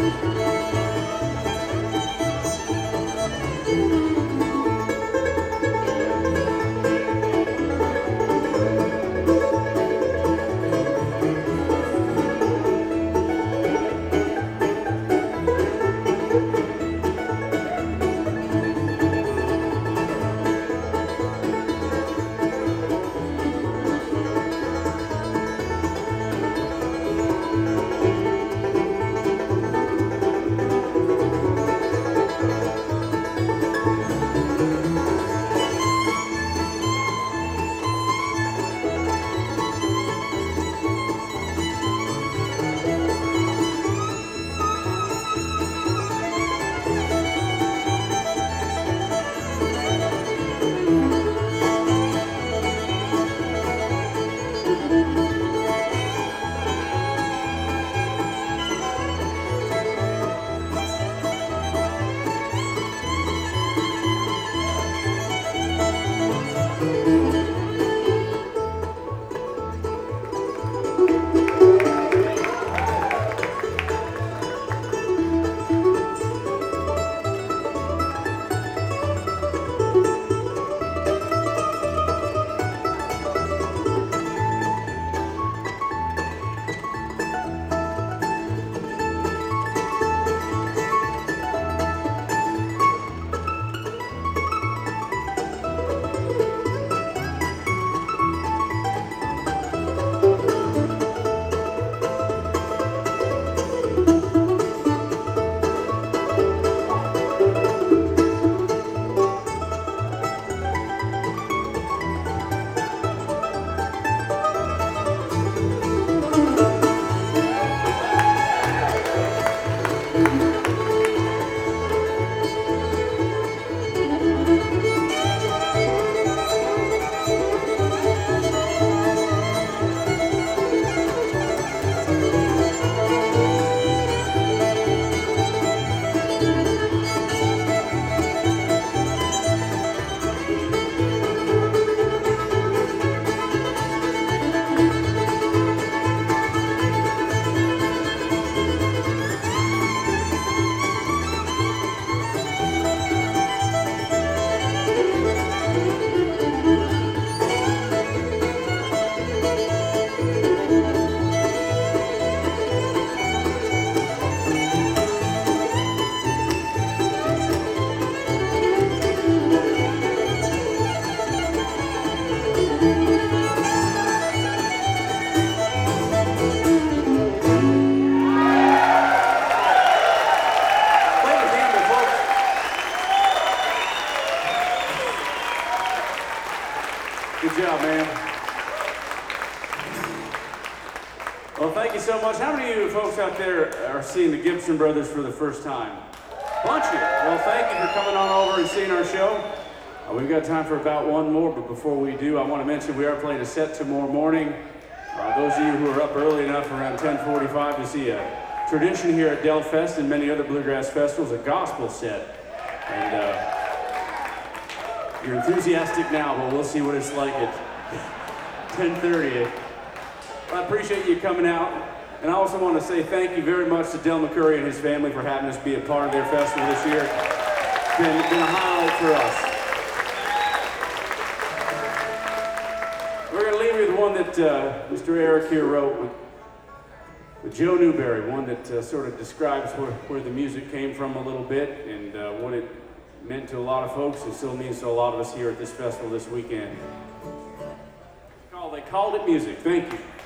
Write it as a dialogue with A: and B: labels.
A: Good job, man. Well, thank you so much. How many of you folks out there are seeing the Gibson Brothers for the first time? Bunch of you. Well, thank you for coming on over and seeing our show. We've got time for about one more, but before we do, I want to mention we are playing a set tomorrow morning. Those of you who are up early enough around 10:45 to see a tradition here at Del Fest and many other bluegrass festivals, a gospel set. And you're enthusiastic now, but we'll see what it's like at 10:30. I appreciate you coming out. And I also want to say thank you very much to Del McCurry and his family for having us be a part of their festival this year. It's been a highlight for us. We're going to leave you with one that Mr. Eric here wrote with Joe Newberry, one that sort of describes where the music came from a little bit and what it meant to a lot of folks and still means to a lot of us here at this festival this weekend. They called it music. Thank you.